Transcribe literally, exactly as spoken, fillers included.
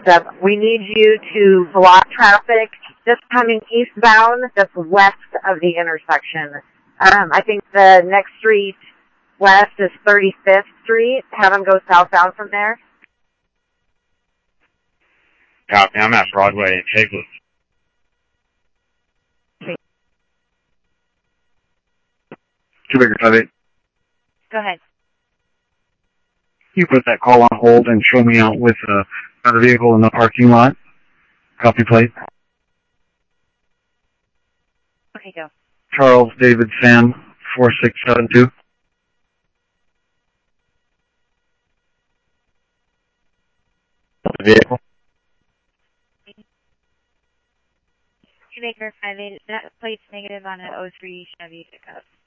Yep. We need you to block traffic just coming eastbound, just west of the intersection. Um, I think the next street west is thirty-fifth Street. Have them go southbound from there. Copy. I'm at Broadway and Hagless. Two Baker five eight. Go ahead. You put that call on hold and show me out with uh, another vehicle in the parking lot. Copy plate. Okay, go. Charles David Sam four six seven two. The vehicle. Two Baker five eight. That plate's negative on an oh three Chevy pickup.